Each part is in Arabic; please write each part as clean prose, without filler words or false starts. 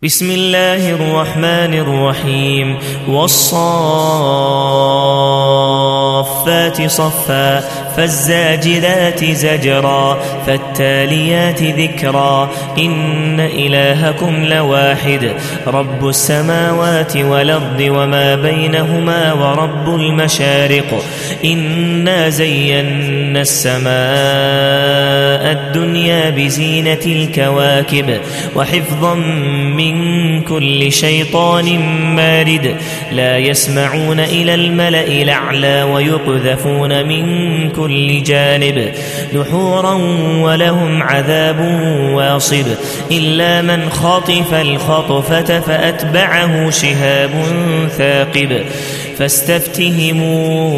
بسم الله الرحمن الرحيم والصافات صفا فالزاجرات زجرا فالتاليات ذكرا إن إلهكم لواحد رب السماوات والأرض وما بينهما ورب المشارق إنا زينا السماء الدنيا بزينة الكواكب وحفظا من كل شيطان مارد لا يسمعون إلى الملأ الأعلى ويقذفون من كل جانب دحورا ولهم عذاب واصب إلا من خطف الخطفة فأتبعه شهاب ثاقب فاستفتهموا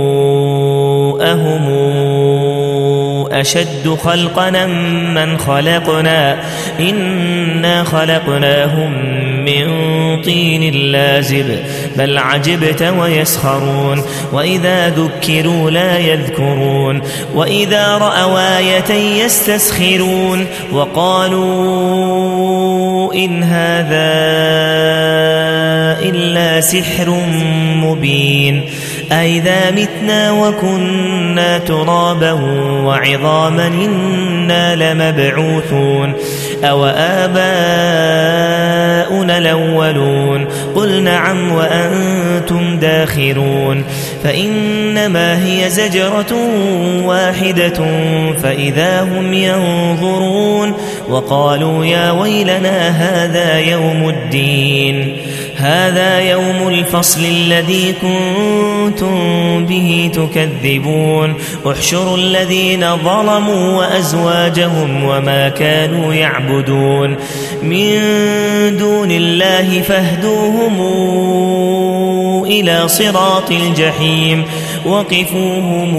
أهم أشد خلقنا من خلقنا إنا خلقناهم من طين لازب بل عجبت ويسخرون وإذا ذكروا لا يذكرون وإذا رأوا آية يستسخرون وقالوا إن هذا إلا سحر مبين أئذا متنا وكنا ترابا وعظاما إنا لمبعوثون أو آباؤنا الأولون قل نعم وأنتم داخرون فإنما هي زجرة واحدة فإذا هم ينظرون وقالوا يا ويلنا هذا يوم الدين هذا يوم الفصل الذي كنتم به تكذبون احشروا الذين ظلموا وأزواجهم وما كانوا يعبدون من دون الله فاهدوهم إلى صراط الجحيم وقفوهم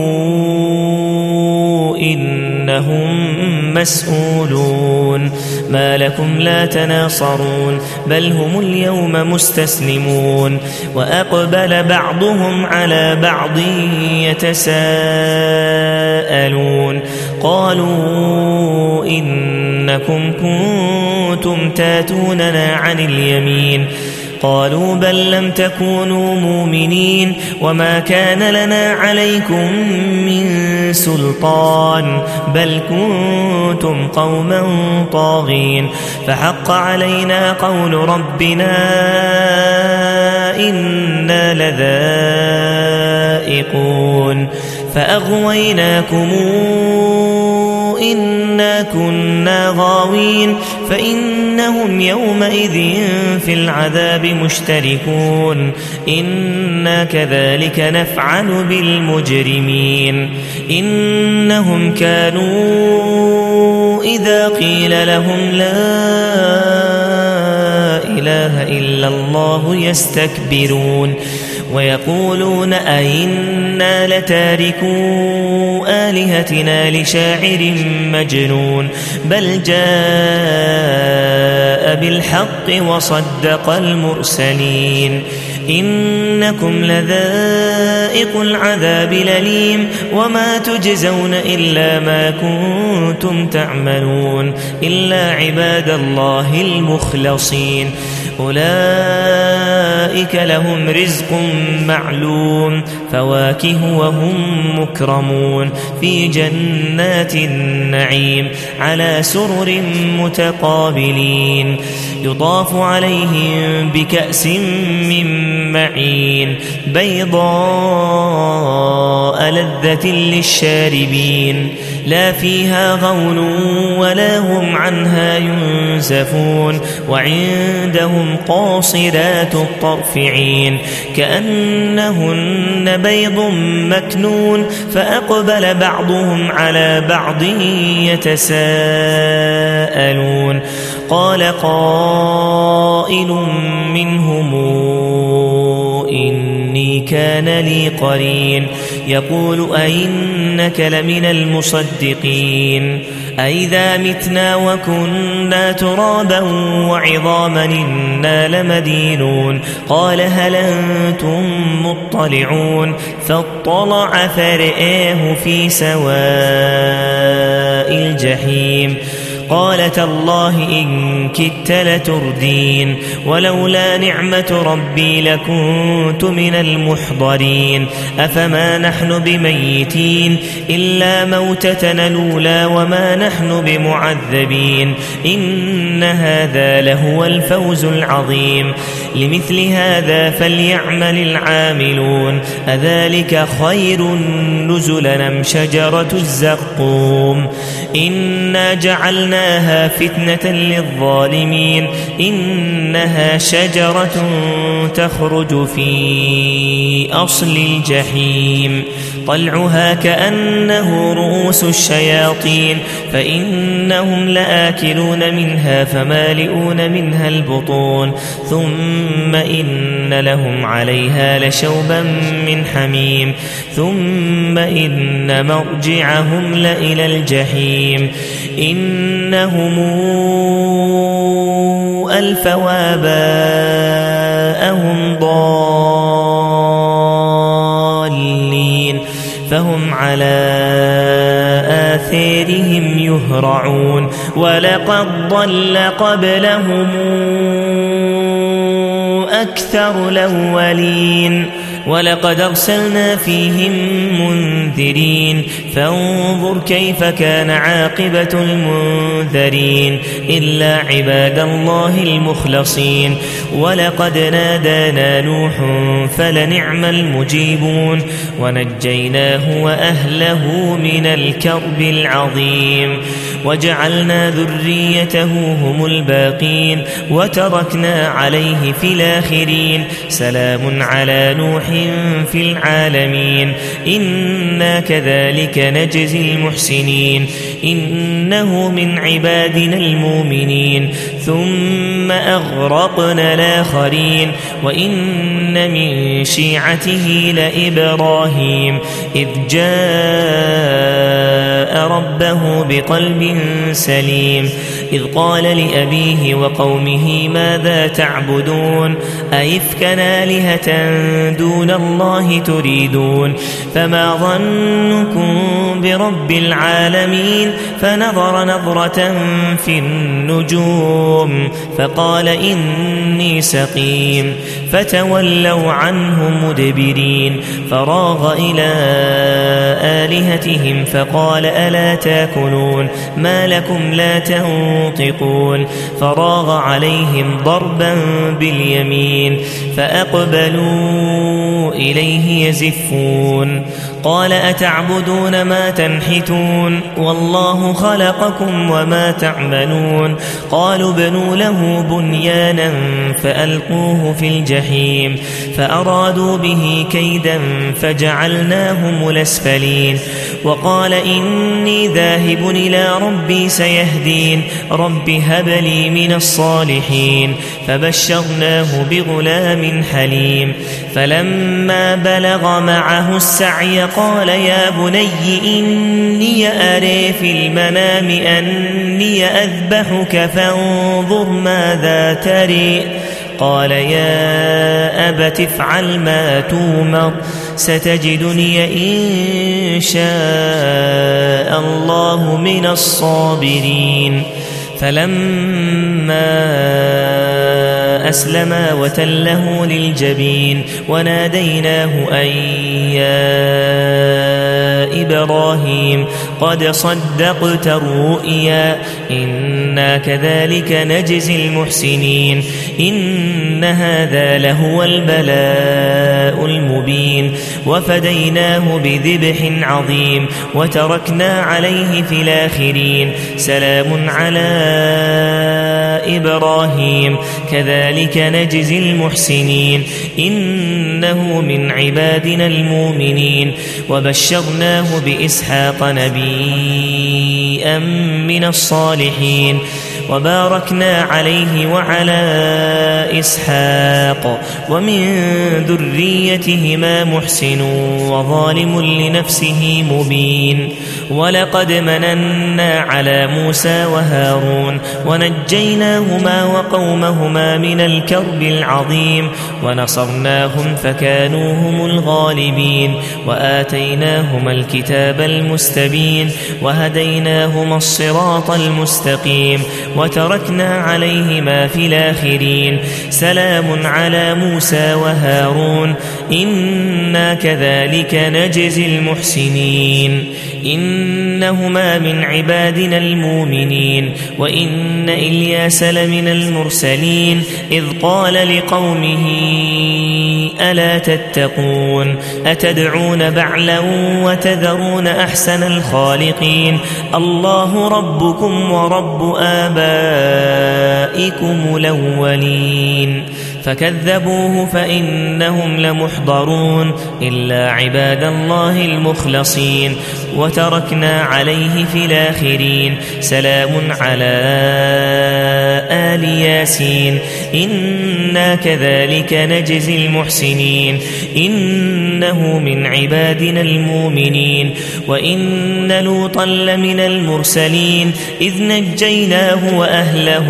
إنهم مسؤولون ما لكم لا تناصرون بل هم اليوم مستسلمون وأقبل بعضهم على بعض يتساءلون قالوا إنكم كنتم تاتوننا عن اليمين قالوا بل لم تكونوا مؤمنين وما كان لنا عليكم من سلطان بل كنتم قوما طاغين فحق علينا قول ربنا إنا لذائقون فأغويناكم إنا كنا غاوين فإنهم يومئذ في العذاب مشتركون إنا كذلك نفعل بالمجرمين إنهم كانوا إذا قيل لهم لا إله إلا الله يستكبرون ويقولون أئنا لتاركو آلهتنا لشاعر مجنون بل جاء بالحق وصدق المرسلين إنكم لذائق العذاب الأليم وما تجزون إلا ما كنتم تعملون إلا عباد الله المخلصين أولئك لهم رزق معلوم فواكه وهم مكرمون في جنات النعيم على سرر متقابلين يطاف عليهم بكأس من معين بيضاء لذة للشاربين لا فيها غول ولا هم عنها ينزفون وعندهم قاصرات الطرف عين كأنهن بيض مكنون فأقبل بعضهم على بعض يتساءلون قال قائل منهم إني كان لي قرين يقول أئنك لمن المصدقين أئذا متنا وكنا ترابا وعظاما إنا لمدينون قال هل أنتم مطلعون فاطلع فرآه في سواء الجحيم قال تالله إن كدت لتردين ولولا نعمة ربي لكنت من المحضرين أفما نحن بميتين إلا موتتنا الأولى وما نحن بمعذبين إن هذا لهو الفوز العظيم لمثل هذا فليعمل العاملون أذلك خير نزلا أم شجرة الزقوم إنا جعلناها فتنة للظالمين إنها شجرة تخرج في أصل الجحيم طلعها كأنه رؤوس الشياطين فإنهم لآكلون منها فمالئون منها البطون ثم إن لهم عليها لشوبا من حميم ثم إن مرجعهم لإلى الجحيم إنهم ألفوا آباءهم ضالين فهم على آثارهم يهرعون ولقد ضل قبلهم أكثر الأولين ولقد أرسلنا فيهم منذرين فانظر كيف كان عاقبة المنذرين إلا عباد الله المخلصين ولقد نادانا نوح فلنعم المجيبون ونجيناه وأهله من الكرب العظيم وجعلنا ذريته هم الباقين وتركنا عليه في الآخرين سلام على نوح في العالمين إنا كذلك نجزي المحسنين إنه من عبادنا المؤمنين ثم أغرقنا الآخرين وإن من شيعته لإبراهيم إذ جاء ربه بقلب سليم إذ قال لأبيه وقومه ماذا تعبدون أئفكا آلهة دون الله تريدون فما ظنكم برب العالمين فنظر نظرة في النجوم فقال إني سقيم فتولوا عنه مدبرين فراغ إلى آلهتهم فقال ألا تاكلون ما لكم لا تنطقون فراغ عليهم ضربا باليمين فأقبلوا إليه يزفون قال أتعبدون ما تنحتون والله خلقكم وما تعملون قالوا بنوا له بنيانا فألقوه في الجحيم فأرادوا به كيدا فجعلناهم الأسفلين وقال إني ذاهب إلى ربي سيهدين رب هب لي من الصالحين فبشرناه بغلام حليم فلما بلغ معه السعي قال يا بني إني أرى في المنام أني أذبحك فانظر ماذا تري قال يا أبت افعل ما تومر ستجدني إن شاء الله من الصابرين فلما أسلما وتله للجبين وناديناه أن يا إبراهيم قد صدقت الرؤيا إنا كذلك نجزي المحسنين إن هذا لهو البلاء المبين وفديناه بذبح عظيم وتركنا عليه في الآخرين سلام على إبراهيم كذلك نجزي المحسنين إنه من عبادنا المؤمنين وبشرناه بإسحاق نبيا من الصالحين وباركنا عليه وعلى إسحاق ومن ذريتهما محسن وظالم لنفسه مبين ولقد مننا على موسى وهارون ونجيناهما وقومهما من الكرب العظيم ونصرناهم فكانوا هم الغالبين وآتيناهما الكتاب المستبين وهديناهما الصراط المستقيم وتركنا عليهما في الآخرين سلام على موسى وهارون إنا كذلك نجزي المحسنين إنهما من عبادنا المؤمنين وإن إلياس لمن المرسلين إذ قال لقومه ألا تتقون أتدعون بعلا وتذرون أحسن الخالقين الله ربكم ورب آبائكم الأولين فكذبوه فإنهم لمحضرون إلا عباد الله المخلصين وتركنا عليه في الآخرين سلام على آل ياسين إنا كذلك نجزي المحسنين إنه من عبادنا المؤمنين وإن لوطا لمن المرسلين إذ نجيناه وأهله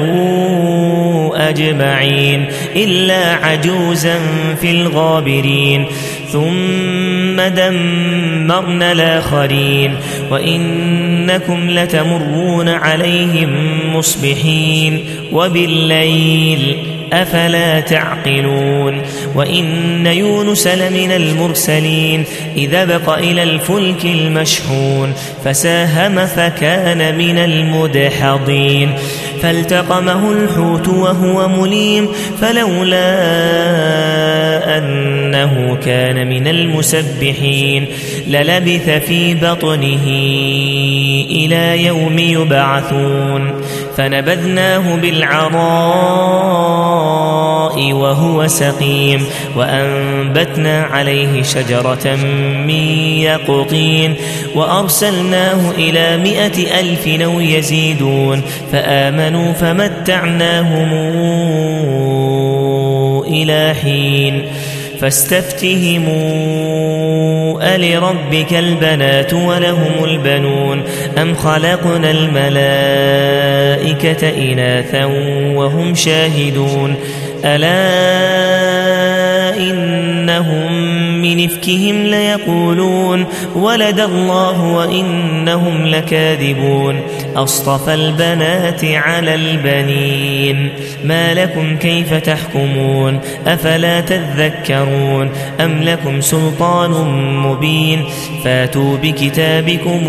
أجمعين إلا عجوزا في الغابرين ثم دمرنا الآخرين وإنكم لتمرون عليهم مصبحين وبالليل أفلا تعقلون وإن يونس لمن المرسلين إذا بق إلى الفلك المشحون فساهم فكان من المدحضين فالتقمه الحوت وهو مليم فلولا أنه كان من المسبحين للبث في بطنه إلى يوم يبعثون فنبذناه بالعراء وهو سقيم وأنبتنا عليه شجرة من يقطين وأرسلناه إلى 100,000 أو يزيدون فآمنوا فمتعناهم إلى حين فاستفتهموا ألربك البنات ولهم البنون أم خلقنا الملائكة إناثا وهم شاهدون ألا إنهم من إفكهم ليقولون ولد الله وإنهم لكاذبون أصطفى البنات على البنين ما لكم كيف تحكمون أفلا تذكرون أم لكم سلطان مبين فاتوا بكتابكم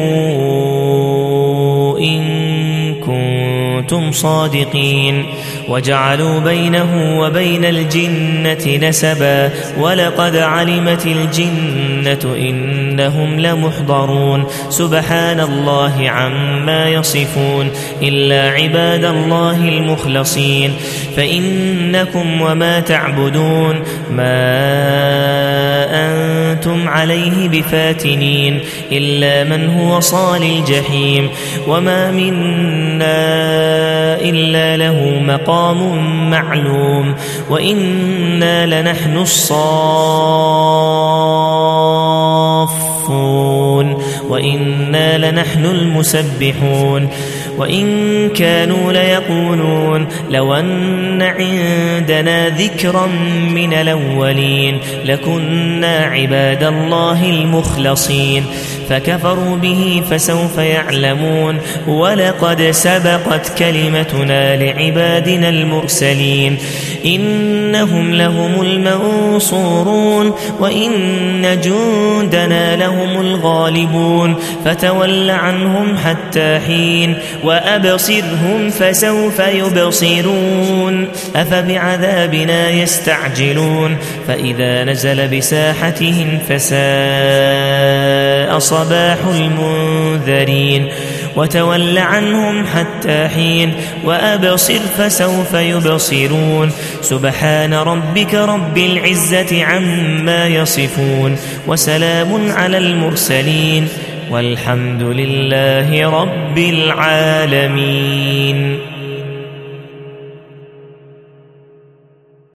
إن كنتم صادقين وجعلوا بينه وبين الجنة نسبا ولقد علمت الجنة إنهم لمحضرون سبحان الله عما يصفون إلا عباد الله المخلصين فإنكم وما تعبدون ما أنتم عليه بفاتنين إلا من هو صال الجحيم وما منا إلا له مقام معلوم وإنا لنحن الصافون وإنا لنحن المسبحون وإن كانوا ليقولون لو أن عندنا ذكرا من الأولين لكنا عباد الله المخلصين فكفروا به فسوف يعلمون ولقد سبقت كلمتنا لعبادنا المرسلين إنهم لهم المنصورون وإن جندنا لهم الغالبون فتول عنهم حتى حين وأبصرهم فسوف يبصرون أفبعذابنا يستعجلون فإذا نزل بساحتهم فساء صباح المنذرين وتول عنهم حتى حين وأبصر فسوف يبصرون سبحان ربك رب العزة عما يصفون وسلام على المرسلين والحمد لله رب العالمين.